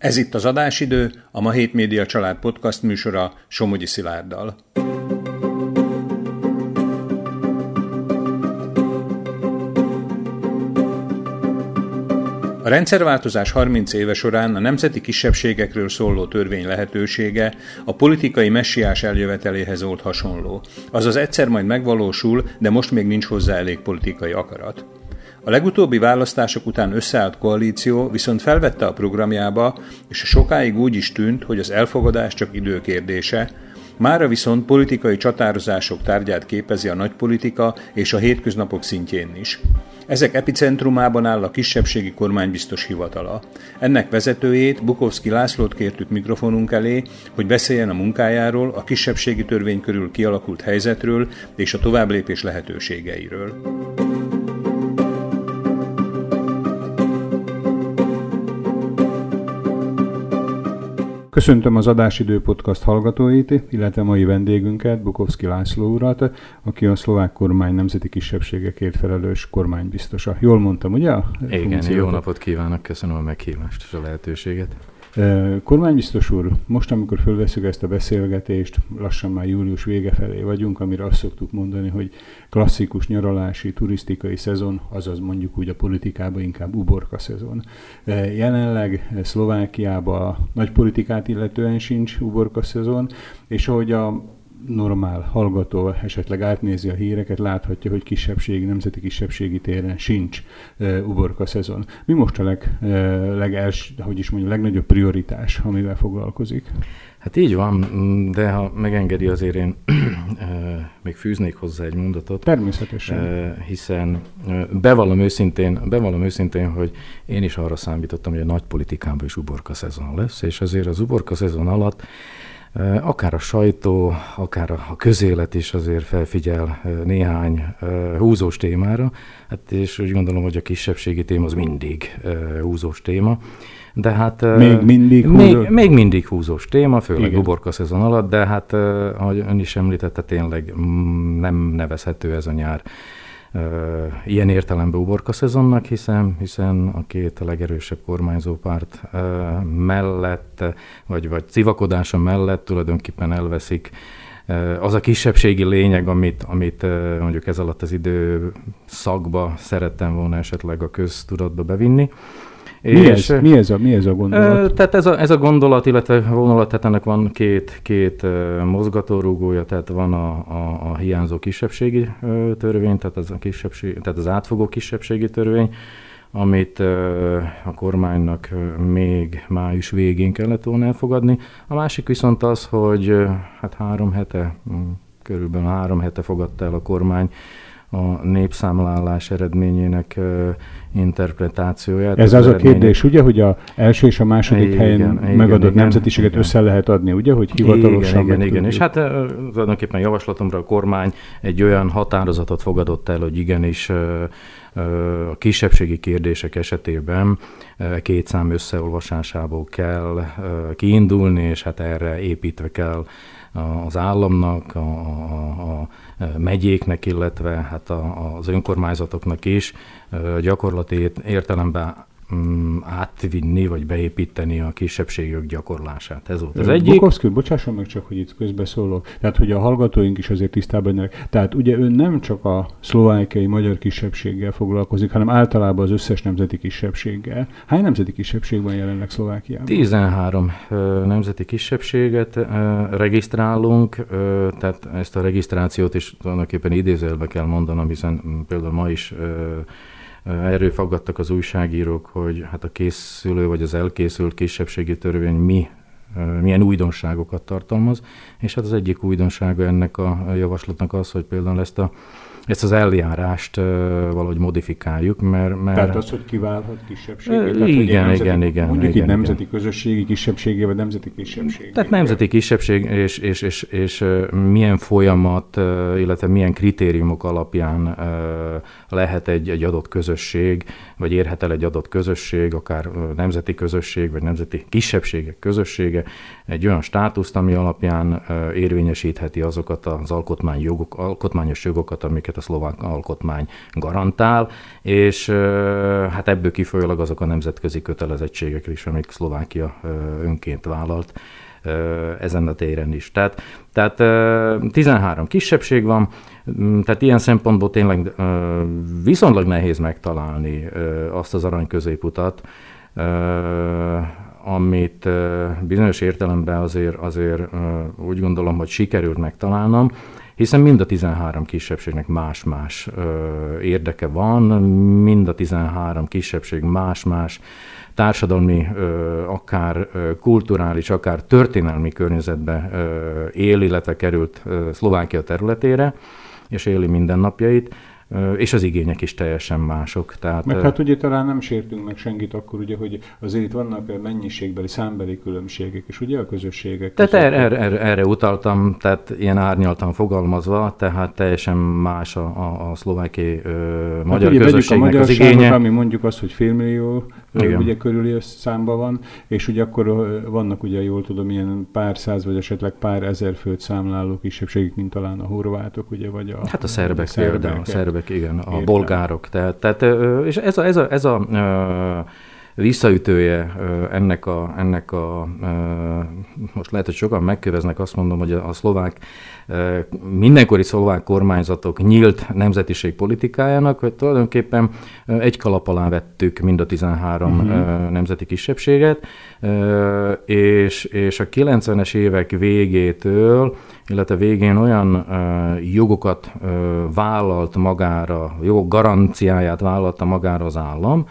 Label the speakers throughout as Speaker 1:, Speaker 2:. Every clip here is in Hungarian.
Speaker 1: Ez itt az Adásidő, a Ma Hét Média Család podcast műsora Somogyi Szilárddal. A rendszerváltozás 30 éve során a nemzeti kisebbségekről szóló törvény lehetősége a politikai messiás eljöveteléhez volt hasonló. Azaz egyszer majd megvalósul, de most még nincs hozzá elég politikai akarat. A legutóbbi választások után összeállt koalíció viszont felvette a programjába, és sokáig úgy is tűnt, hogy az elfogadás csak időkérdése, mára viszont politikai csatározások tárgyát képezi a nagypolitika és a hétköznapok szintjén is. Ezek epicentrumában áll a kisebbségi kormánybiztos hivatala. Ennek vezetőjét, Bukovszky Lászlót kértük mikrofonunk elé, hogy beszéljen a munkájáról, a kisebbségi törvény körül kialakult helyzetről és a továbblépés lehetőségeiről. Köszöntöm az Adásidő podcast hallgatóit, illetve mai vendégünket, Bukovszky László urat, aki a szlovák kormány nemzeti kisebbségekért felelős kormánybiztosa. Jól mondtam, ugye?
Speaker 2: Igen, jó napot kívánok, köszönöm a meghívást és a lehetőséget.
Speaker 1: Kormánybiztos úr, most amikor fölveszünk ezt a beszélgetést, lassan már július vége felé vagyunk, amire azt szoktuk mondani, hogy klasszikus nyaralási, turisztikai szezon, azaz mondjuk úgy a politikában inkább uborka szezon. Jelenleg Szlovákiában a nagy politikát illetően sincs uborka szezon, és ahogy a normál hallgató esetleg átnézi a híreket, láthatja, hogy nemzeti kisebbségi téren sincs uborka szezon. Mi most a legnagyobb prioritás, amivel foglalkozik?
Speaker 2: Hát így van, de ha megengedi, azért én még fűznék hozzá egy mondatot.
Speaker 1: Természetesen.
Speaker 2: Hiszen bevallom őszintén, hogy én is arra számítottam, hogy a nagy politikában is uborka szezon lesz, és azért az uborka szezon alatt akár a sajtó, akár a közélet is azért felfigyel néhány húzós témára, hát és úgy gondolom, hogy a kisebbségi téma az mindig húzós téma. De hát még mindig húzós téma, főleg uborka szezon alatt, de hát, ahogy ön is említette, tényleg nem nevezhető ez a nyár ilyen értelemben uborka szezonnak, hiszen a két legerősebb kormányzó párt mellett, vagy civakodása mellett tulajdonképpen elveszik az a kisebbségi lényeg, amit mondjuk ez alatt az időszakba szerettem volna esetleg a köztudatba bevinni.
Speaker 1: Mi ez a gondolat?
Speaker 2: Tehát ez a gondolat, illetve vonulat, tehát ennek van két mozgatórugója, tehát van a hiányzó kisebbségi törvény, tehát az átfogó kisebbségi törvény, amit a kormánynak még május végén kellett volna elfogadni. A másik viszont az, hogy hát körülbelül 3 hete fogadta el a kormány a népszámlálás eredményének interpretációját.
Speaker 1: Ez az a kérdés, ugye, hogy az első és a második helyen megadott nemzetiséget össze lehet adni, ugye, hogy hivatalosan
Speaker 2: Igen. És hát tulajdonképpen javaslatomra a kormány egy olyan határozatot fogadott el, hogy igenis a kisebbségi kérdések esetében 2 szám összeolvasásából kell kiindulni, és hát erre építve kell az államnak, a megyéknek, illetve hát az önkormányzatoknak is gyakorlati értelemben átvinni, vagy beépíteni a kisebbségek gyakorlását. Ez volt az egyik.
Speaker 1: Bukovszky, bocsásson meg csak, hogy itt közbeszólok. Tehát, hogy a hallgatóink is azért tisztában lennek. Tehát ugye ön nem csak a szlovákiai magyar kisebbséggel foglalkozik, hanem általában az összes nemzeti kisebbséggel. Hány nemzeti kisebbség van jelenleg Szlovákiában?
Speaker 2: 13 nemzeti kisebbséget regisztrálunk, tehát ezt a regisztrációt is tulajdonképpen idézőjelbe kell mondanom, hiszen például ma is erről faggattak az újságírók, hogy hát a készülő vagy az elkészült kisebbségi törvény milyen újdonságokat tartalmaz, és hát az egyik újdonsága ennek a javaslatnak az, hogy például ezt az eljárást valahogy modifikáljuk, mert...
Speaker 1: Tehát az, hogy kiválhat kisebbségé?
Speaker 2: Igen.
Speaker 1: Mondjuk itt nemzeti közösségi kisebbségé, vagy nemzeti kisebbség?
Speaker 2: Tehát nemzeti kisebbség, és milyen folyamat, illetve milyen kritériumok alapján lehet egy adott közösség, vagy érhet el egy adott közösség, akár nemzeti közösség, vagy nemzeti kisebbségek közössége, egy olyan státuszt, ami alapján érvényesítheti azokat az alkotmányos jogokat, amiket a szlovák alkotmány garantál, és hát ebből kifolyólag azok a nemzetközi kötelezettségek is, amik Szlovákia önként vállalt ezen a téren is. Tehát 13 kisebbség van, tehát ilyen szempontból tényleg viszonylag nehéz megtalálni azt az arany középutat, amit bizonyos értelemben azért úgy gondolom, hogy sikerült megtalálnom, hiszen mind a 13 kisebbségnek más-más érdeke van, mind a 13 kisebbség más-más társadalmi, akár kulturális, akár történelmi környezetbe él, illetve került Szlovákia területére, és éli mindennapjait, és az igények is teljesen mások. Tehát,
Speaker 1: meg hát ugye talán nem sértünk meg senkit akkor, ugye, hogy azért itt vannak mennyiségbeli, számbeli különbségek, és ugye a közösségek között.
Speaker 2: Tehát erre utaltam, tehát ilyen árnyaltan fogalmazva, tehát teljesen más a szlovákiai magyar közösségnek az igénye.
Speaker 1: Ami mondjuk azt, hogy félmillió ugye körüli számban van, és ugye akkor vannak ugye, jól tudom, ilyen pár száz, vagy esetleg pár ezer főt számláló kisebbségek, mint talán a horvátok, ugye, vagy a...
Speaker 2: Hát a szerbek például, a szerbek, igen, a bolgárok. Tehát, és ez a visszaütője ennek a most lehet, hogy sokan megköveznek, azt mondom, hogy a szlovák, mindenkori szlovák kormányzatok nyílt nemzetiség politikájának, hogy tulajdonképpen egy kalap alá vettük mind a 13 nemzeti kisebbséget, és a 90-es évek végétől, illetve végén olyan jogokat vállalt magára, jogok garanciáját vállalta magára az állam,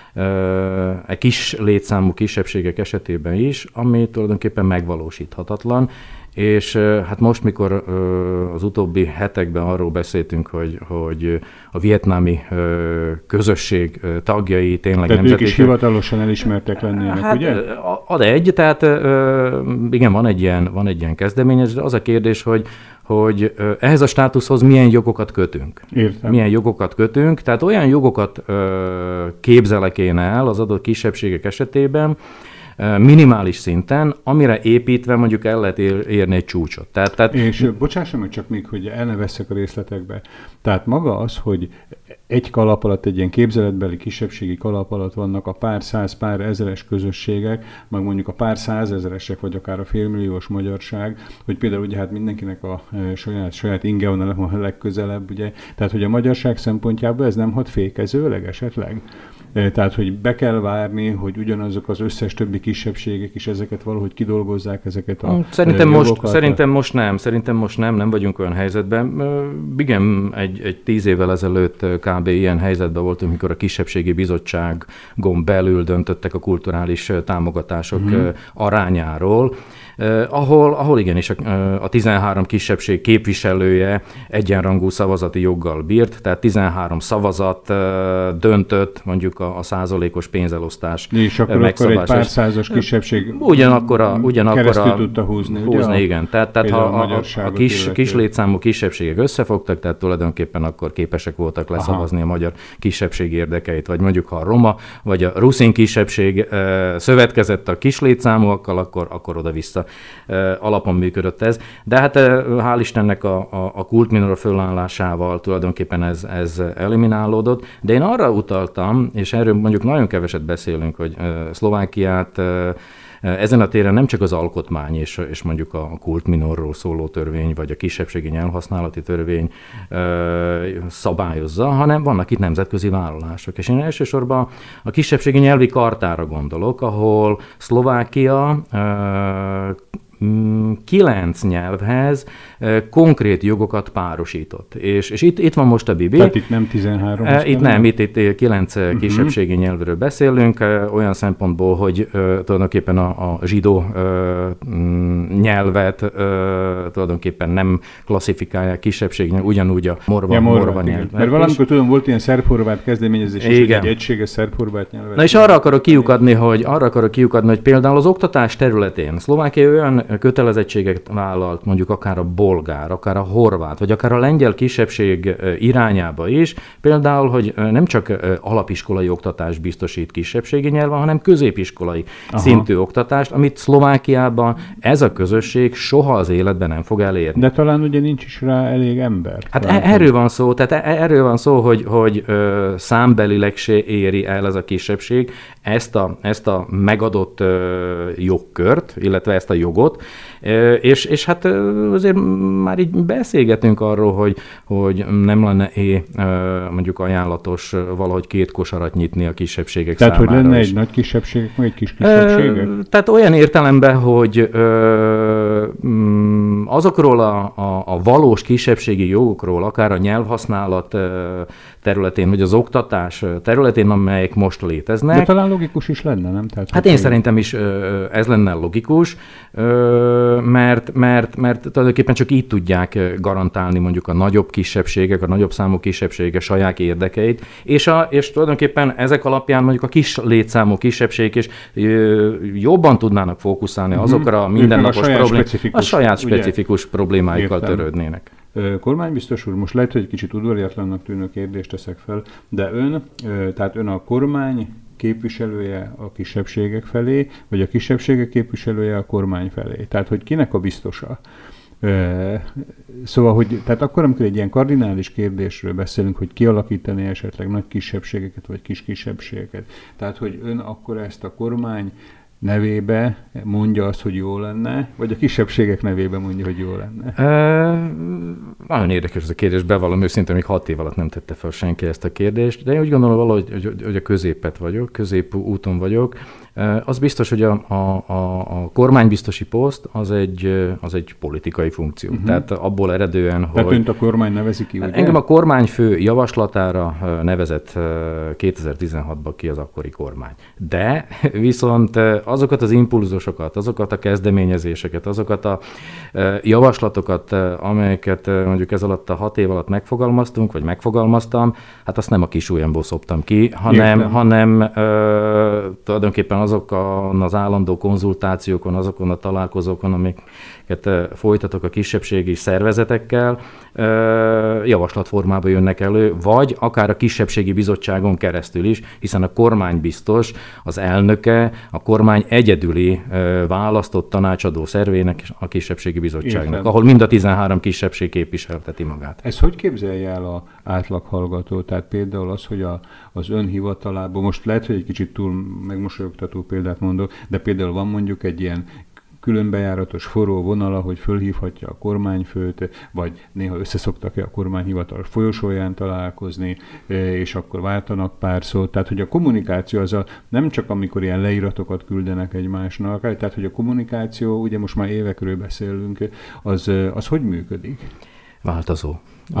Speaker 2: egy kis létszámú kisebbségek esetében is, ami tulajdonképpen megvalósíthatatlan, és hát most, mikor az utóbbi hetekben arról beszéltünk, hogy a vietnámi közösség tagjai tényleg
Speaker 1: tehát ők is hivatalosan elismertek lennének, hát, ugye?
Speaker 2: Ad egy, tehát igen, van egy ilyen kezdeményezés, de az a kérdés, hogy ehhez a státuszhoz milyen jogokat kötünk.
Speaker 1: Értem.
Speaker 2: Milyen jogokat kötünk, tehát olyan jogokat képzelek én el az adott kisebbségek esetében, minimális szinten, amire építve mondjuk el lehet érni egy csúcsot.
Speaker 1: És bocsássam meg csak még, hogy el ne vesszek a részletekbe. Tehát maga az, hogy egy kalap alatt, egy ilyen képzeletbeli kisebbségi kalap alatt vannak a pár száz, pár ezeres közösségek, meg mondjuk a pár százezeresek, vagy akár a félmilliós magyarság, hogy például ugye hát mindenkinek a saját inge van a legközelebb, ugye, tehát hogy a magyarság szempontjából ez nem hat fékezőleg esetleg? Tehát, hogy be kell várni, hogy ugyanazok az összes többi kisebbségek is ezeket valahogy kidolgozzák, ezeket a jogokat.
Speaker 2: Szerintem most nem vagyunk olyan helyzetben. Igen, egy 10 évvel ezelőtt kb. Ilyen helyzetben voltunk, mikor a kisebbségi bizottságon belül döntöttek a kulturális támogatások arányáról, ahol igenis a 13 kisebbség képviselője egyenrangú szavazati joggal bírt, tehát 13 szavazat döntött mondjuk a százalékos pénzelosztás megszabása.
Speaker 1: Akkor egy pár százas kisebbség
Speaker 2: ugyanakkor
Speaker 1: tudta húzni,
Speaker 2: igen. Tehát ha a kis létszámú kisebbségek összefogtak, tehát tulajdonképpen akkor képesek voltak leszavazni a magyar kisebbség érdekeit, vagy mondjuk ha a roma, vagy a ruszin kisebbség szövetkezett a kis létszámúakkal, akkor oda-vissza alapon működött ez. De hát hál' Istennek a kultminora fölállásával tulajdonképpen ez eliminálódott. De én arra utaltam, és erről mondjuk nagyon keveset beszélünk, hogy Szlovákiát ezen a téren nem csak az alkotmány és mondjuk a kultminorról szóló törvény, vagy a kisebbségi nyelvhasználati törvény szabályozza, hanem vannak itt nemzetközi vállalások. És én elsősorban a kisebbségi nyelvi kartára gondolok, ahol Szlovákia 9 nyelvhez konkrét jogokat párosított. És itt van most a Bibi.
Speaker 1: Tehát itt nem 13?
Speaker 2: Itt 9 kisebbségi nyelvről beszélünk, olyan szempontból, hogy tulajdonképpen a zsidó nyelvet tulajdonképpen nem klasszifikálják kisebbségnek, ugyanúgy a morva nyelvet.
Speaker 1: Mert valamikor tudom, volt ilyen szerb-horvát kezdeményezés, és egy egységes szerb-horvát nyelvet.
Speaker 2: Na és arra akarok kiukadni, hogy például az oktatás területén Szlovákia olyan kötelezettséget vállalt mondjuk akár a bolgár, akár a horvát, vagy akár a lengyel kisebbség irányába is, például, hogy nem csak alapiskolai oktatást biztosít kisebbségi nyelven, hanem középiskolai szintű oktatást, amit Szlovákiában ez a közösség soha az életben nem fog elérni.
Speaker 1: De talán ugye nincs is rá elég ember.
Speaker 2: Hát erről van szó, tehát erről van szó, hogy számbelileg se éri el ez a kisebbség ezt a megadott jogkört, illetve ezt a jogot, és hát azért már így beszélgetünk arról, hogy nem lenne mondjuk ajánlatos valahogy két kosarat nyitni a kisebbségek
Speaker 1: tehát,
Speaker 2: számára.
Speaker 1: Tehát, hogy lenne egy nagy kisebbségek, meg egy kis kisebbségek?
Speaker 2: Tehát olyan értelemben, hogy azokról a valós kisebbségi jogokról, akár a nyelvhasználat területén, vagy az oktatás területén, amelyek most léteznek.
Speaker 1: De talán logikus is lenne, nem? Tehát,
Speaker 2: hát én szerintem is ez lenne logikus, mert tulajdonképpen csak így tudják garantálni mondjuk a nagyobb kisebbségek, a nagyobb számú kisebbségek saját érdekeit, és tulajdonképpen ezek alapján mondjuk a kis létszámú kisebbségek is jobban tudnának fókuszálni azokra a mindennapos a saját specifikus problémáikkal törődnének.
Speaker 1: Kormánybiztos úr, most lehet, hogy egy kicsit udvariatlannak tűnő kérdést teszek fel, de ön a kormány képviselője a kisebbségek felé, vagy a kisebbségek képviselője a kormány felé? Tehát, hogy kinek a biztosa? Szóval, hogy tehát akkor, amikor egy ilyen kardinális kérdésről beszélünk, hogy kialakítani esetleg nagy kisebbségeket, vagy kis kisebbségeket, tehát, hogy ön akkor ezt a kormány nevébe mondja azt, hogy jó lenne, vagy a kisebbségek nevébe mondja, hogy jó lenne?
Speaker 2: Nagyon érdekes ez a kérdés, bevallom őszintén, még 6 év alatt nem tette fel senki ezt a kérdést, de én úgy gondolom valahogy, hogy a középúton vagyok. Az biztos, hogy a kormánybiztosi poszt az egy politikai funkció. Tehát abból eredően, hogy...
Speaker 1: Tehát önt a kormány nevezi ki, ugye?
Speaker 2: Engem a kormányfő javaslatára nevezett 2016-ban ki az akkori kormány. De viszont azokat az impulzusokat, azokat a kezdeményezéseket, azokat a javaslatokat, amelyeket mondjuk ez alatt a 6 év alatt megfogalmaztunk, vagy megfogalmaztam, hát azt nem a kis ujjamból szoptam ki, hanem tulajdonképpen azokon az állandó konzultációkon, azokon a találkozókon, amiket folytatok a kisebbségi szervezetekkel, javaslatformában jönnek elő, vagy akár a kisebbségi bizottságon keresztül is, hiszen a kormánybiztos, az elnöke, a kormány egyedüli választott tanácsadó szervének a kisebbségi bizottságnak, ahol mind a 13 kisebbség képviselteti magát.
Speaker 1: Ez hogy képzelje el az átlaghallgató? Tehát például az, hogy az ön hivatalából, most lehet, hogy egy kicsit túl megmosolyogtató példát mondok, de például van mondjuk egy ilyen különbejáratos forró vonala, hogy fölhívhatja a kormányfőt, vagy néha összeszoktak a kormányhivatal folyosóján találkozni, és akkor váltanak pár szót. Tehát, hogy a kommunikáció az nem csak amikor ilyen leíratokat küldenek egymásnak, tehát, hogy a kommunikáció, ugye most már évekről beszélünk, az hogy működik?
Speaker 2: Változó.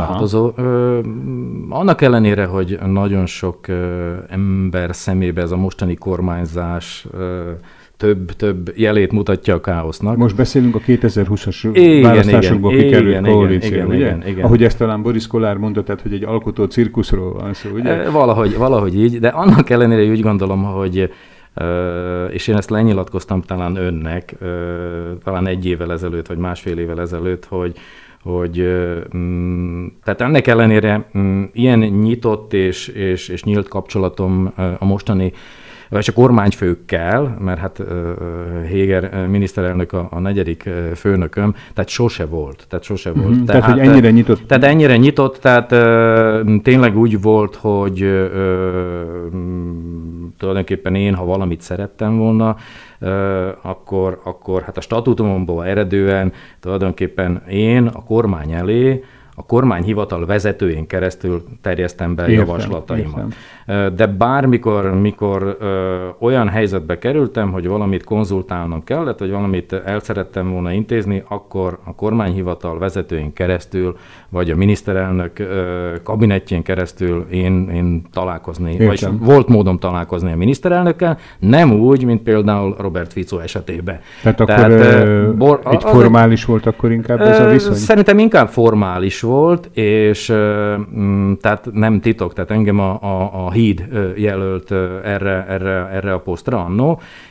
Speaker 2: Annak ellenére, hogy nagyon sok ember szemébe ez a mostani kormányzás több jelét mutatja a káosznak.
Speaker 1: Most beszélünk a 2020-as választásokból kikerült koalíció, ugye? Igen. Ahogy ezt talán Boris Kollár mondta, tehát, hogy egy alkotó cirkuszról van szó, ugye?
Speaker 2: Valahogy így, de annak ellenére úgy gondolom, hogy és én ezt lenyilatkoztam talán önnek, talán 1 évvel ezelőtt, vagy másfél évvel ezelőtt, hogy tehát ennek ellenére ilyen nyitott és nyílt kapcsolatom a mostani, vagy a kormányfőkkel, mert hát Heger miniszterelnök a 4. főnököm, tehát sose volt.
Speaker 1: Tehát, hogy ennyire nyitott.
Speaker 2: Tehát ennyire nyitott, tehát tényleg úgy volt, hogy tulajdonképpen én, ha valamit szerettem volna, akkor hát a statútumomból eredően tulajdonképpen én a kormány elé, a kormányhivatal vezetőjén keresztül terjesztem be javaslataimat. De mikor olyan helyzetbe kerültem, hogy valamit konzultálnom kellett, vagy valamit el szerettem volna intézni, akkor a kormányhivatal vezetőjén keresztül, vagy a miniszterelnök kabinettjén keresztül én találkozni, vagy volt módom találkozni a miniszterelnökkel, nem úgy, mint például Robert Fico esetében.
Speaker 1: Tehát akkor formális volt akkor inkább ez a viszony?
Speaker 2: Szerintem inkább formális volt, és tehát nem titok, tehát engem a híd jelölt erre a posztra annó,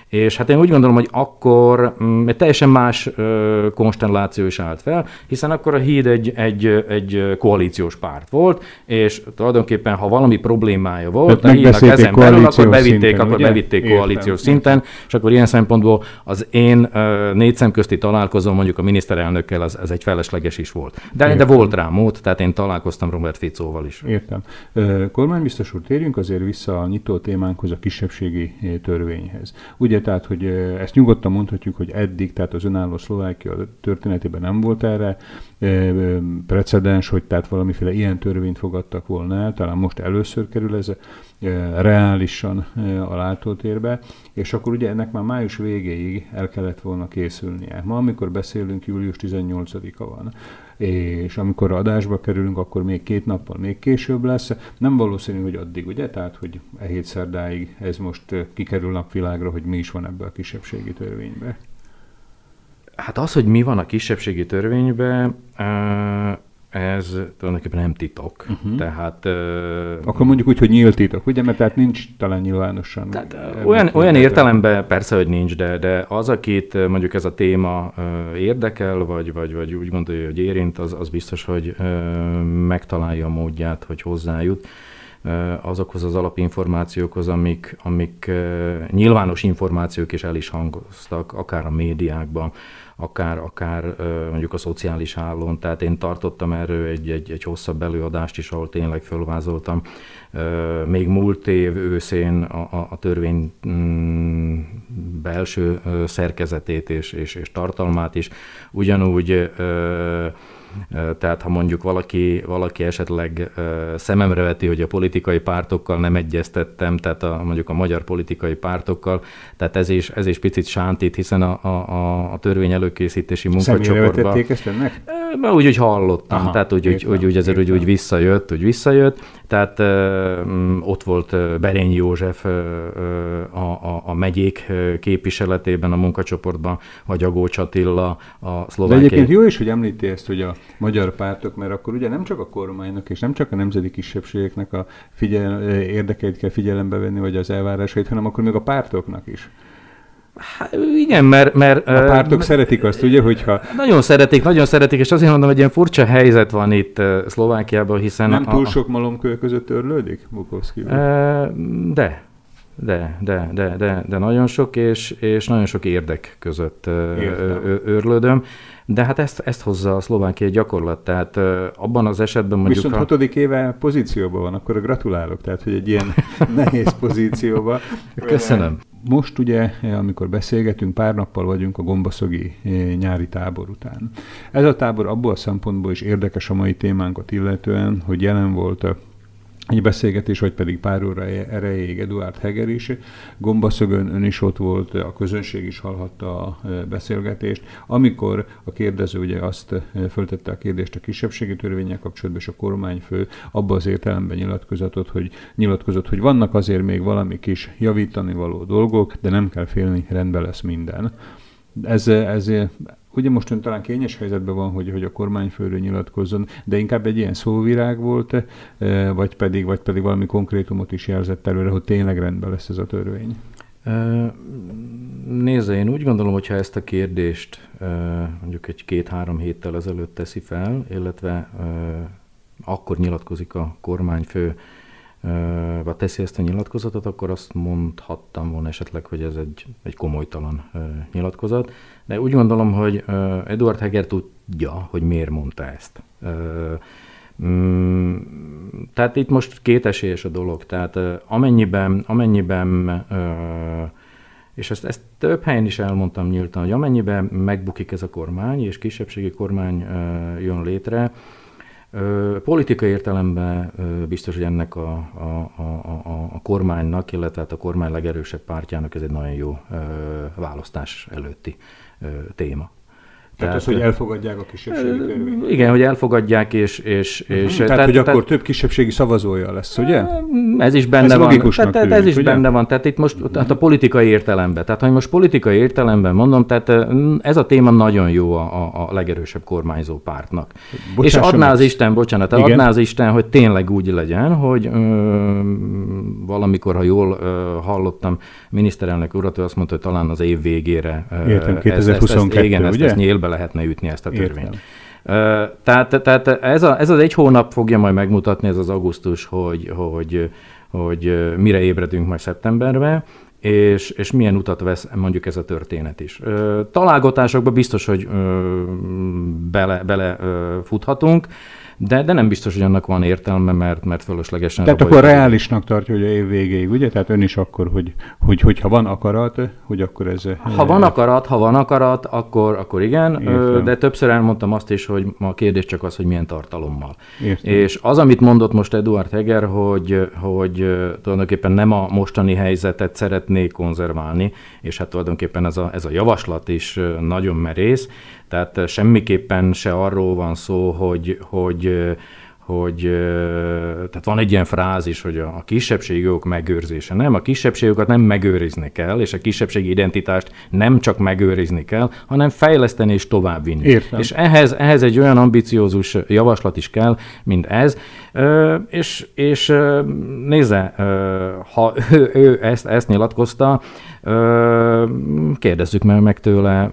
Speaker 2: És hát én úgy gondolom, hogy akkor egy teljesen más konstelláció is állt fel, hiszen akkor a Híd egy koalíciós párt volt, és tulajdonképpen, ha valami problémája volt, a Hídnak ezen belül, akkor bevitték koalíciós szinten, és akkor ilyen szempontból az én négy szemközti találkozom mondjuk a miniszterelnökkel az egy felesleges is volt. De volt rá mód, tehát én találkoztam Robert Ficóval is.
Speaker 1: Értem. Kormánybiztos úr, térjünk azért vissza a nyitó témánkhoz, a kisebbségi törvényhez. Ugye, tehát, hogy ezt nyugodtan mondhatjuk, hogy eddig, tehát az önálló Szlovákia történetében nem volt erre precedens, hogy tehát valamiféle ilyen törvényt fogadtak volna el, talán most először kerül ez reálisan a látótérbe, és akkor ugye ennek már május végéig el kellett volna készülnie. Ma, amikor beszélünk, július 18-a van, és amikor adásba kerülünk, akkor még 2 nappal még később lesz. Nem valószínű, hogy addig, ugye? Tehát, hogy e hét szerdáig ez most kikerül napvilágra, hogy mi is van ebbe a kisebbségi törvénybe.
Speaker 2: Hát az, hogy mi van a kisebbségi törvényben, ez tulajdonképpen nem titok. Tehát,
Speaker 1: akkor mondjuk úgy, hogy nyílt titok, ugye? Mert tehát nincs talán nyilvánosan.
Speaker 2: Olyan értelemben persze, hogy nincs, de az, akit mondjuk ez a téma érdekel, vagy úgy gondolja, hogy érint, az biztos, hogy megtalálja a módját, hogy hozzájut azokhoz az alapinformációkhoz, amik nyilvános információk is el is hangoztak, akár a médiákban, akár mondjuk a szociális hálón. Tehát én tartottam erről egy hosszabb előadást is, ahol tényleg fölvázoltam még múlt év őszén a törvény belső szerkezetét és tartalmát is. Ugyanúgy tehát ha mondjuk valaki esetleg szememre veti, hogy a politikai pártokkal nem egyeztettem, tehát mondjuk a magyar politikai pártokkal, tehát ez is picit sántít, hiszen a törvény előkészítési munkacsoportban...
Speaker 1: Személyre vetették ezt ennek?
Speaker 2: Úgy hallottam, aha, tehát úgy visszajött. Tehát ott volt Berényi József a megyék képviseletében a munkacsoportban, vagy Agócs Attila a szlovákiai...
Speaker 1: De egyébként jó is, hogy említi ezt, hogy a magyar pártok, mert akkor ugye nem csak a kormánynak és nem csak a nemzeti kisebbségeknek a érdekeit kell figyelembe venni, vagy az elvárásait, hanem akkor még a pártoknak is.
Speaker 2: Hát, igen, mert
Speaker 1: a pártok szeretik azt, ugye, hogyha... Nagyon
Speaker 2: szeretik, és azért mondom, hogy ilyen furcsa helyzet van itt Szlovákiában, hiszen...
Speaker 1: Nem túl sok malomkő között örlődik, Bukovszky?
Speaker 2: De nagyon sok, és nagyon sok érdek között őrlődöm. De hát ezt hozza a Szlovákia gyakorlat, tehát abban az esetben mondjuk...
Speaker 1: Viszont 6. éve pozícióban van, akkor gratulálok, tehát hogy egy ilyen nehéz pozícióban.
Speaker 2: Köszönöm.
Speaker 1: Most ugye, amikor beszélgetünk, pár nappal vagyunk a gombaszögi nyári tábor után. Ez a tábor abból a szempontból is érdekes a mai témánkat illetően, hogy jelen volt egy beszélgetés, vagy pedig pár óra erejéig Eduard Heger is. Gombaszögön ön is ott volt, a közönség is hallhatta a beszélgetést. Amikor a kérdező ugye azt föltette a kérdést a kisebbségi törvénnyel kapcsolatban, és a kormányfő abban az értelemben nyilatkozott, hogy vannak azért még valami kis javítani való dolgok, de nem kell félni, rendben lesz minden. Ez ugye most ön talán kényes helyzetben van, hogy a kormányfőről nyilatkozzon, de inkább egy ilyen szóvirág volt, vagy pedig valami konkrétumot is jelzett előre, hogy tényleg rendben lesz ez a törvény?
Speaker 2: Nézze, én úgy gondolom, hogyha ezt a kérdést mondjuk egy 2-3 héttel ezelőtt teszi fel, illetve akkor nyilatkozik a kormányfő, vagy teszi ezt a nyilatkozatot, akkor azt mondhattam volna esetleg, hogy ez egy komolytalan nyilatkozat. De úgy gondolom, hogy Eduard Heger tudja, hogy miért mondta ezt. Tehát itt most kétesélyes a dolog. Tehát amennyiben és ezt több helyen is elmondtam nyíltan, hogy amennyiben megbukik ez a kormány, és kisebbségi kormány jön létre, politikai értelemben biztos, hogy ennek a kormánynak, illetve a kormány legerősebb pártjának ez egy nagyon jó választás előtti téma.
Speaker 1: Tehát az, hogy elfogadják a kisebbségi törvényt.
Speaker 2: Igen, hogy elfogadják, és
Speaker 1: tehát, hogy akkor több kisebbségi szavazója lesz, ugye?
Speaker 2: Ez is benne van. Ez is benne van. Tehát itt most tehát a politikai értelemben. Tehát, hogy most politikai értelemben mondom, tehát ez a téma nagyon jó a legerősebb kormányzó pártnak. És adná az Isten, hogy tényleg úgy legyen, hogy valamikor, ha jól hallottam miniszterelnök urat, ő azt mondta, hogy talán az év végére
Speaker 1: 2022, ugye?
Speaker 2: Ezt nyélbe lehetne ütni ezt a törvényt. Tehát ez az egy hónap fogja majd megmutatni, ez az augusztus, hogy mire ébredünk majd szeptemberben, és milyen utat vesz mondjuk ez a történet is. Találgatásokba biztos, hogy bele futhatunk, de nem biztos, hogy annak van értelme, mert fölöslegesen...
Speaker 1: Tehát akkor reálisnak tartja, hogy a év végéig, ugye? Tehát ön is akkor, hogyha van akarat, hogy akkor ez...
Speaker 2: Ha van akarat, akkor igen, értem. De többször elmondtam azt is, hogy a kérdés csak az, hogy milyen tartalommal. Értem. És az, amit mondott most Eduard Heger, hogy tulajdonképpen nem a mostani helyzetet szeretné konzerválni, és hát tulajdonképpen ez a javaslat is nagyon merész, tehát semmiképpen se arról van szó, hogy tehát van egy ilyen frázis, hogy a kisebbségi jogok megőrzése. Nem, a kisebbségokat nem megőrizni kell, és a kisebbségi identitást nem csak megőrizni kell, hanem fejleszteni és továbbvinni. Értem. És ehhez egy olyan ambiciózus javaslat is kell, mint ez. És nézze, ha ő ezt nyilatkozta, kérdezzük meg tőle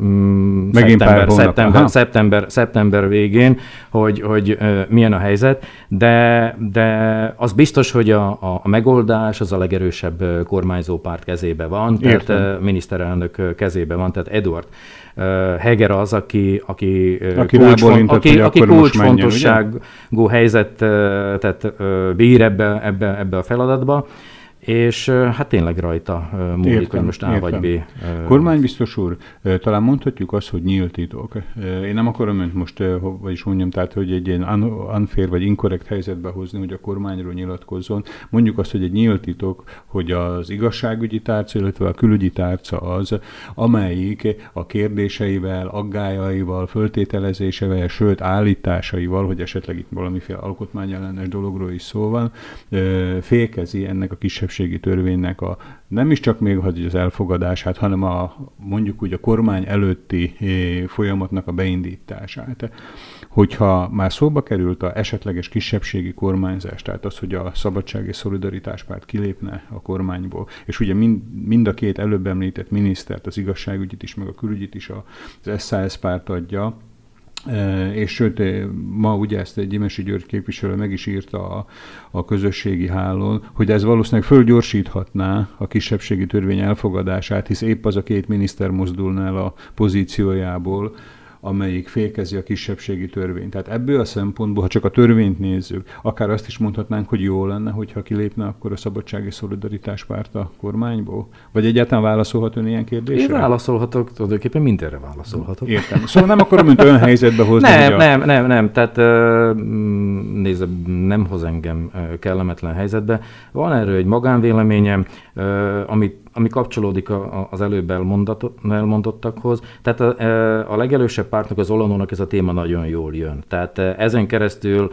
Speaker 2: szeptember végén, hogy milyen a helyzet, de az biztos, hogy a megoldás az a legerősebb kormányzó párt kezébe van, tehát miniszterelnök kezébe van, tehát Eduard Heger az, aki kulcsfontosságú helyzetet bír ebbe a feladatba, és hát tényleg rajta múlik, hogy most A vagy B.
Speaker 1: Kormánybiztos úr, talán mondhatjuk azt, hogy nyílt titok. Én nem akarom önt most, vagyis mondjam, tehát, hogy egy ilyen unfair vagy inkorrekt helyzetbe hozni, hogy a kormányról nyilatkozzon. Mondjuk azt, hogy egy nyílt titok, hogy az igazságügyi tárca, illetve a külügyi tárca az, amelyik a kérdéseivel, aggályaival, föltételezésevel, sőt állításaival, hogy esetleg itt valamiféle alkotmányellenes dologról is szó van, fékezi ennek a kisebbségi törvénynek nem is csak még az elfogadását, hanem mondjuk úgy a kormány előtti folyamatnak a beindítását. Hogyha már szóba került a esetleges kisebbségi kormányzás, tehát az, hogy a Szabadság és Szolidaritás Párt kilépne a kormányból, és ugye mind a két előbb említett minisztert, az igazságügyit is, meg a külügyit is az SZSZ párt adja, és sőt, ma ugye ezt egy Gyimesi György képviselő meg is írta a közösségi hálón, hogy ez valószínűleg fölgyorsíthatná a kisebbségi törvény elfogadását, hisz épp az a két miniszter mozdulna el a pozíciójából, amelyik fékezi a kisebbségi törvényt. Tehát ebből a szempontból, ha csak a törvényt nézzük, akár azt is mondhatnánk, hogy jó lenne, hogyha kilépne akkor a Szabadság és Szolidaritás Párt a kormányból? Vagy egyáltalán válaszolhat ön ilyen kérdésre?
Speaker 2: Én válaszolhatok, tulajdonképpen mindenre válaszolhatok.
Speaker 1: Értem. Szóval nem akarom önt olyan helyzetbe hozni,
Speaker 2: Nem. Tehát nézze, nem hoz engem kellemetlen helyzetbe. Van erről egy magánvéleményem, ami kapcsolódik az előbb elmondottakhoz. Tehát a legelősebb pártnak, az Olanónak ez a téma nagyon jól jön. Tehát ezen keresztül,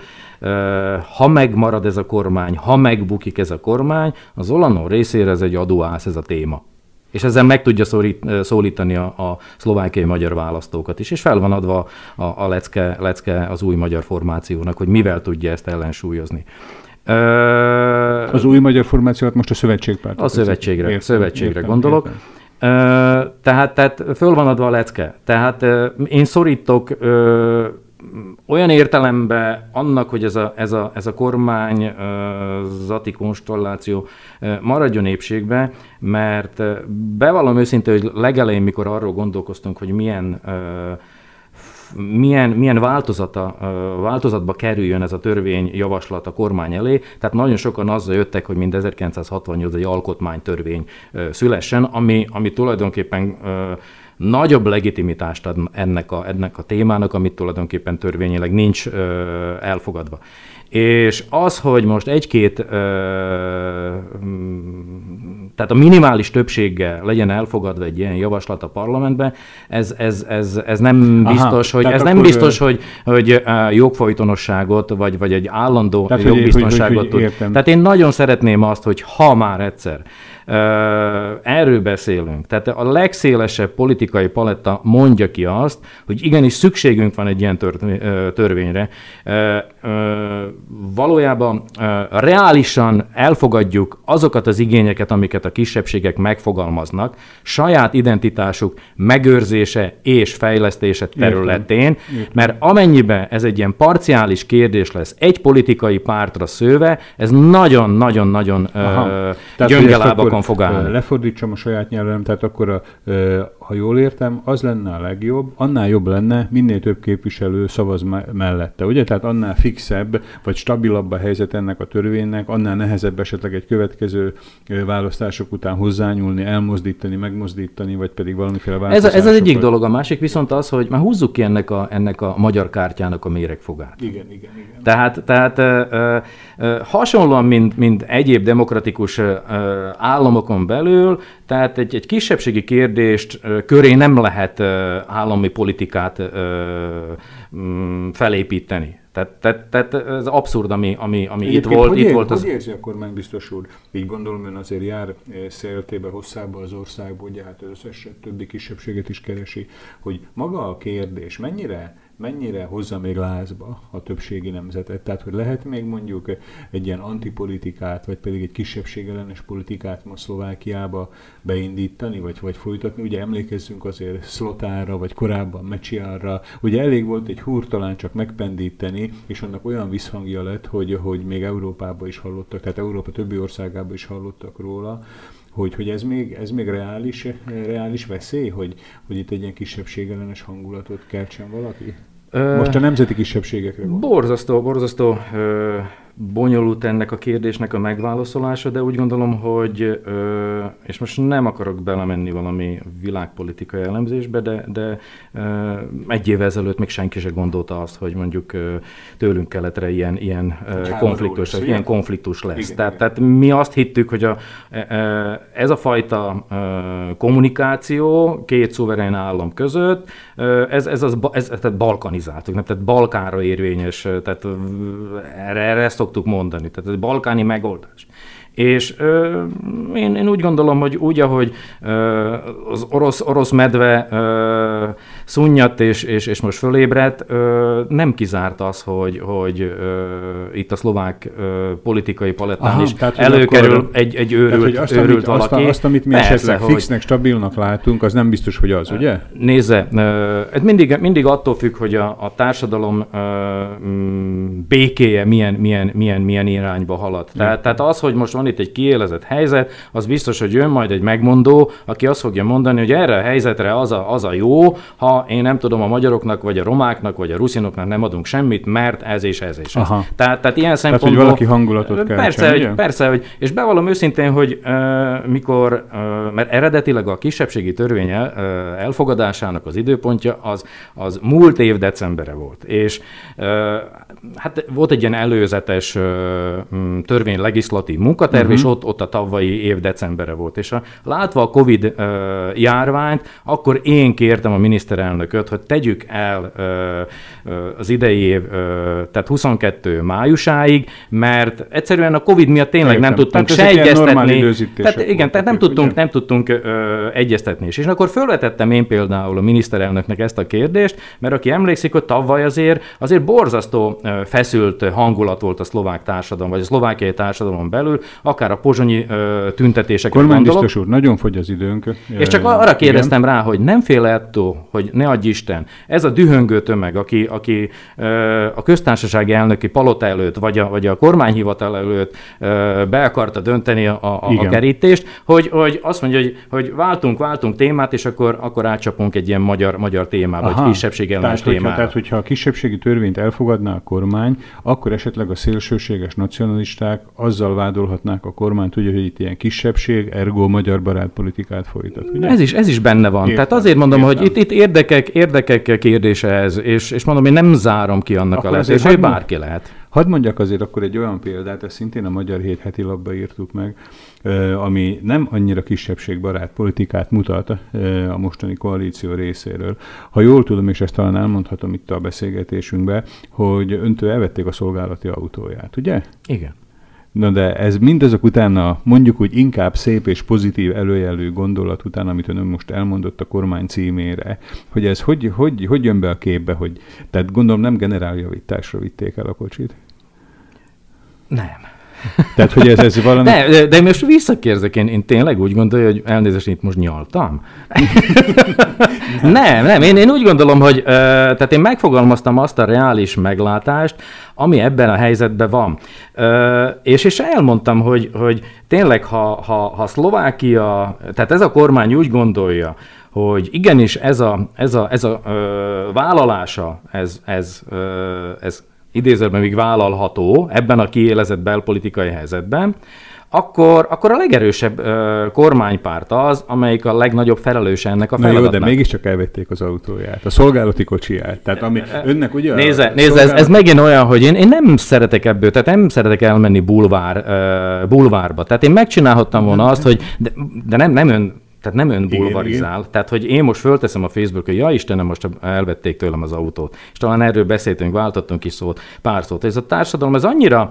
Speaker 2: ha megmarad ez a kormány, ha megbukik ez a kormány, az Olanó részére ez egy adóász ez a téma. És ezzel meg tudja szólítani a szlovákiai magyar választókat is, és fel van adva a lecke az új magyar formációnak, hogy mivel tudja ezt ellensúlyozni.
Speaker 1: Az új magyar formációt most a szövetségpárt.
Speaker 2: A szövetségre gondolok. Tehát föl van adva a lecke. Tehát én szorítok olyan értelemben annak, hogy ez a kormányzati konstelláció maradjon épségbe, mert bevallom őszintén, hogy legelején, mikor arról gondolkoztunk, hogy milyen változatba kerüljön ez a törvényjavaslat a kormány elé. Tehát nagyon sokan azzal jöttek, hogy mind 1968 egy alkotmánytörvény szülessen, ami tulajdonképpen nagyobb legitimitást ad ennek a témának, amit tulajdonképpen törvényileg nincs elfogadva. És az, hogy most tehát a minimális többséggel legyen elfogadva egy ilyen javaslat a parlamentben, ez nem biztos, hogy jogfolytonosságot, vagy egy állandó tehát, jogbiztonságot tud. Tehát én nagyon szeretném azt, hogy ha már egyszer erről beszélünk, tehát a legszélesebb politikai paletta mondja ki azt, hogy igenis szükségünk van egy ilyen törvényre. Valójában reálisan elfogadjuk azokat az igényeket, amiket a kisebbségek megfogalmaznak, saját identitásuk megőrzése és fejlesztése területén, mert amennyiben ez egy ilyen parciális kérdés lesz, egy politikai pártra szőve, ez nagyon-nagyon-nagyon gyönge lábakon fog állni.
Speaker 1: Lefordítsam a saját nyelvem, tehát akkor, ha jól értem, az lenne a legjobb, annál jobb lenne, minél több képviselő szavaz mellette, ugye? Tehát annál fixebb, vagy stabilabb a helyzet ennek a törvénynek, annál nehezebb esetleg egy következő választások után hozzányúlni, elmozdítani, megmozdítani, vagy pedig valamiféle változásokat.
Speaker 2: Ez az egyik dolog, a másik viszont az, hogy már húzzuk ki ennek a magyar kártyának a méregfogát.
Speaker 1: Igen.
Speaker 2: Tehát hasonlóan, mint egyéb demokratikus államokon belül, tehát egy kisebbségi kérdést köré nem lehet állami politikát felépíteni. Tehát ez abszurd, ami itt volt.
Speaker 1: Hogy érzi a kormánybiztos úr? Így gondolom, ön azért jár széltébe, hosszába az országba, ugye hát az összes többi kisebbséget is keresi, hogy maga a kérdés mennyire hozza még lázba a többségi nemzetet? Tehát, hogy lehet még mondjuk egy ilyen antipolitikát, vagy pedig egy kisebbségellenes politikát ma Szlovákiába beindítani, vagy folytatni? Ugye emlékezzünk azért Szlotára, vagy korábban Mecsiarra. Ugye elég volt egy húrtalán csak megpendíteni, és annak olyan visszhangja lett, hogy még Európában is hallottak, tehát Európa többi országában is hallottak róla, hogy ez még reális veszély, hogy itt egy ilyen kisebbségellenes hangulatot keltsen valaki? Most a nemzeti kisebbségekre gondolom.
Speaker 2: Borzasztó bonyolult ennek a kérdésnek a megválaszolása, de úgy gondolom, hogy, és most nem akarok belemenni valami világpolitikai elemzésbe, de egy évvel ezelőtt még senki sem gondolta azt, hogy mondjuk tőlünk keletre ilyen konfliktus lesz.
Speaker 1: Igen.
Speaker 2: Tehát mi azt hittük, hogy ez a fajta kommunikáció két szuverén állam között, ez balkanizáltuk, tehát Balkánra érvényes, tehát erre szoktuk mondani, tehát ez balkáni megoldás. És én úgy gondolom, hogy úgy, ahogy az orosz medve szunnyadt és most fölébredt, nem kizárt az, hogy itt a szlovák politikai palettán is előkerül egy őrült valaki.
Speaker 1: Azt, amit mi esetleg fixnek, stabilnak látunk, az nem biztos, hogy az, ugye?
Speaker 2: Nézze, ez mindig attól függ, hogy a társadalom békéje milyen irányba halad. Tehát az, hogy most van itt egy kiélezett helyzet, az biztos, hogy jön majd egy megmondó, aki azt fogja mondani, hogy erre a helyzetre az a jó, ha én nem tudom, a magyaroknak, vagy a romáknak, vagy a ruszinoknak nem adunk semmit, mert ez és ez és ez. Tehát ilyen szempontból...
Speaker 1: hogy valaki hangulatot kell.
Speaker 2: Persze, és bevallom őszintén, hogy mert eredetileg a kisebbségi törvény elfogadásának az időpontja az múlt év decembere volt. És hát volt egy ilyen előzetes törvény legislatív munkaterv, és ott a tavalyi év decembere volt. És látva a Covid járványt, akkor én kértem a miniszterelnököt, hogy tegyük el az idei év, tehát 22 májusáig, mert egyszerűen a Covid miatt tényleg nem tudtunk se egyeztetni. Tehát nem tudtunk egyeztetni. És akkor fölvetettem én például a miniszterelnöknek ezt a kérdést, mert aki emlékszik, hogy tavaly azért borzasztó feszült hangulat volt a szlovák társadalom, vagy a szlovákiai társadalom belül, akár a pozsonyi tüntetésekre gondolok.
Speaker 1: Kormánybiztos úr, nagyon fogy az időnk.
Speaker 2: És csak arra kérdeztem rá, hogy nem fél attól, hogy ne adj Isten, ez a dühöngő tömeg, aki a köztársasági elnöki palota előtt, vagy a kormányhivatal előtt be akarta dönteni a kerítést, hogy azt mondja, hogy váltunk témát, és akkor átcsapunk egy ilyen magyar témába, vagy kisebbségellenes témába.
Speaker 1: Tehát, hogyha a kisebbségi törvényt elfogadná a kormány, akkor esetleg a szélsőséges nacionalisták azzal vádolhatnák támogatnák a kormányt, ugye, hogy itt ilyen kisebbség, ergo magyar barát politikát folytat. Ugye?
Speaker 2: Ez is benne van. Értem, tehát azért mondom, hogy itt érdekek kérdése ez, és mondom, én nem zárom ki annak a lehetőséget, hogy bárki lehet.
Speaker 1: Hadd mondjak azért akkor egy olyan példát, ezt szintén a Magyar Hét heti lapba írtuk meg, ami nem annyira kisebbségbarát politikát mutat a mostani koalíció részéről. Ha jól tudom, és ezt talán elmondhatom itt a beszélgetésünkben, hogy öntől elvették a szolgálati autóját, ugye?
Speaker 2: Igen.
Speaker 1: Na de ez mindazok után mondjuk úgy inkább szép és pozitív előjelű gondolat után, amit ön most elmondott a kormány címére, hogy ez hogy jön be a képbe, hogy tehát gondolom nem generáljavításra vitték el a kocsit? Nem. Tehát, hogy ez valami...
Speaker 2: De most visszakérdezek, én tényleg úgy gondolom, hogy elnézést, itt most nyaltam? nem, én úgy gondolom, hogy tehát én megfogalmaztam azt a reális meglátást, ami ebben a helyzetben van. És elmondtam, hogy tényleg, ha Szlovákia, tehát ez a kormány úgy gondolja, hogy igenis ez a vállalása, ez idézőben még vállalható ebben a kiélezett belpolitikai helyzetben, akkor a legerősebb kormánypárt az, amelyik a legnagyobb felelőse ennek a feladatnak.
Speaker 1: Jó, de mégiscsak elvették az autóját, a szolgálati kocsiját. Tehát ami önnek ugye...
Speaker 2: Nézze, ez megint olyan, hogy én nem szeretek ebből, tehát nem szeretek elmenni bulvárba. Tehát én megcsinálhattam volna azt, hogy de nem ön, tehát nem ön bulvarizál. Igen. Tehát, hogy én most fölteszem a Facebookra, hogy ja Istenem, most elvették tőlem az autót. És talán erről beszéltünk, váltottunk is pár szót. Ez a társadalom, ez annyira,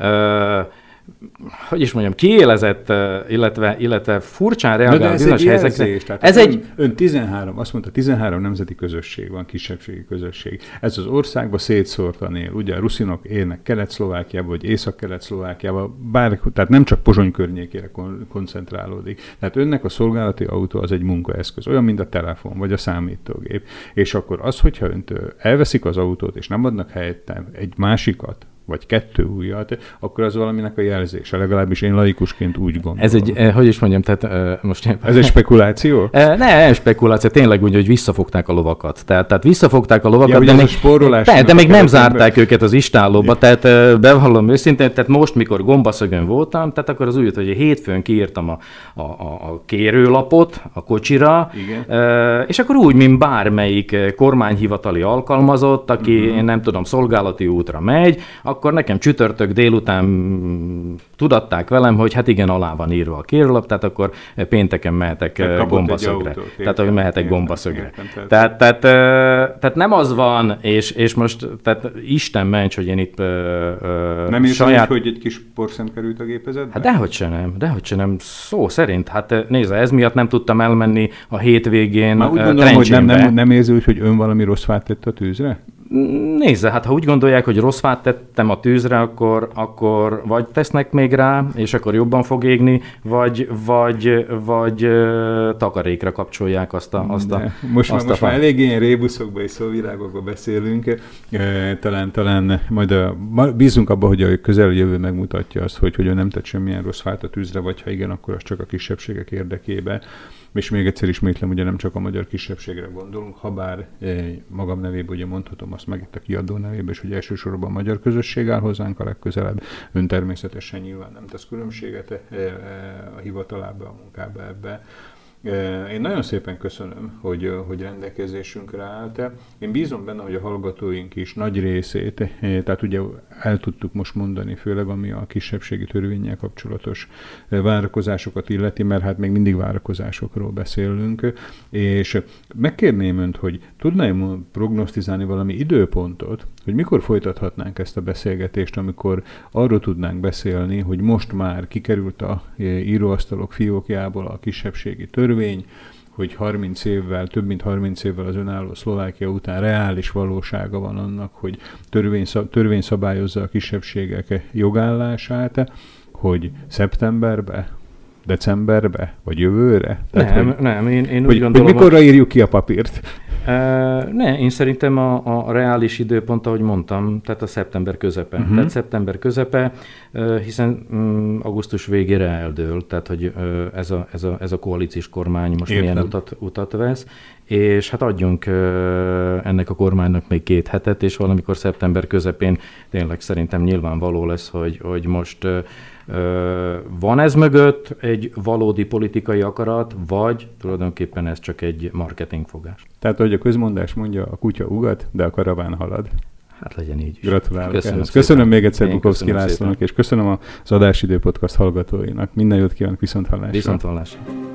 Speaker 2: hogy is mondjam, kiélezett, illetve furcsán reagál bizonyos helyzetekre.
Speaker 1: Ez egy... Ön 13, azt mondta, 13 nemzeti közösség van, kisebbségi közösség. Ez az országban szétszórtan él. Ugye a ruszinok élnek Kelet-Szlovákiában, vagy Észak-Kelet-Szlovákiában, tehát nem csak Pozsony környékére koncentrálódik. Tehát önnek a szolgálati autó az egy munkaeszköz, olyan, mint a telefon, vagy a számítógép. És akkor az, hogyha önt elveszik az autót, és nem adnak helyette egy másikat, vagy 2 újat, akkor az valaminek a jelzése. Legalábbis én laikusként úgy gondolom.
Speaker 2: Ez egy, hogy is mondjam, tehát most...
Speaker 1: Ez egy spekuláció?
Speaker 2: Nem spekuláció, tényleg úgy, hogy visszafogták a lovakat. Tehát visszafogták a lovakat,
Speaker 1: ja,
Speaker 2: de még nem zárták őket az istállóba, tehát bevallom őszintén, tehát most, mikor Gombaszögön voltam, tehát akkor az úgy, hogy hétfőn kiírtam a kérőlapot a kocsira, és akkor úgy, mint bármelyik kormányhivatali alkalmazott, aki, én nem tudom, szolgálati útra megy, akkor nekem csütörtök délután tudatták velem, hogy hát igen, alá van írva a kérőlap, tehát akkor pénteken mehetek Gombaszögre. Tehát, hogy mehetek Gombaszögre. Tehát nem az van, és most tehát Isten ments, hogy én itt
Speaker 1: nem saját... hogy egy kis porszent került a gépezetbe?
Speaker 2: Hát dehogy se nem, szó szerint. Hát nézze, ez miatt nem tudtam elmenni a hétvégén
Speaker 1: úgy gondolom, hogy nem érzi úgy, hogy ön valami rossz fát tett a tűzre?
Speaker 2: Nézze, hát ha úgy gondolják, hogy rossz fát tettem a tűzre, akkor vagy tesznek még rá, és akkor jobban fog égni, vagy takarékra kapcsolják azt a
Speaker 1: most már elég ilyen rébuszokba és szóvirágokba beszélünk. Talán majd bízunk abba, hogy a közeljövő megmutatja azt, hogy ő nem tett semmilyen rossz fát a tűzre, vagy ha igen, akkor az csak a kisebbségek érdekébe. És még egyszer ismétlem, ugye nem csak a magyar kisebbségre gondolunk, habár magam nevében ugye mondhatom azt meg itt a kiadó nevében is, hogy elsősorban a magyar közösség áll hozzánk a legközelebb. Ön természetesen nyilván nem tesz különbséget a hivatalába, a munkába ebbe. Én nagyon szépen köszönöm, hogy rendelkezésünkre állt. Én bízom benne, hogy a hallgatóink is nagy részét, tehát ugye el tudtuk most mondani, főleg ami a kisebbségi törvénnyel kapcsolatos várakozásokat illeti, mert hát még mindig várakozásokról beszélünk, és megkérném önt, hogy tudná-e prognosztizálni valami időpontot, hogy mikor folytathatnánk ezt a beszélgetést, amikor arról tudnánk beszélni, hogy most már kikerült a íróasztalok fiókjából a kisebbségi törvény, hogy több mint 30 évvel az önálló Szlovákia után reális valósága van annak, hogy törvény szabályozza a kisebbségek jogállását, hogy szeptemberbe, decemberbe, vagy jövőre?
Speaker 2: Nem, én úgy gondolom...
Speaker 1: Hogy mikorra írjuk ki a papírt?
Speaker 2: Én szerintem a reális időpont, ahogy mondtam, tehát a szeptember közepe. Tehát szeptember közepe, hiszen augusztus végére eldől, tehát hogy ez a koalíciós kormány most milyen utat vesz, és hát adjunk ennek a kormánynak még 2 hetet, és valamikor szeptember közepén tényleg szerintem nyilvánvaló lesz, hogy most van ez mögött egy valódi politikai akarat, vagy tulajdonképpen ez csak egy marketingfogás.
Speaker 3: Tehát, hogy a közmondás mondja, a kutya ugat, de a karaván halad.
Speaker 2: Hát legyen így is.
Speaker 3: Gratulálok ehhez. Köszönöm még egyszer Bukovszky Lászlónak, és köszönöm az Adásidő Podcast hallgatóinak. Minden jót kívánok, viszonthallásra.
Speaker 2: Viszonthallásra.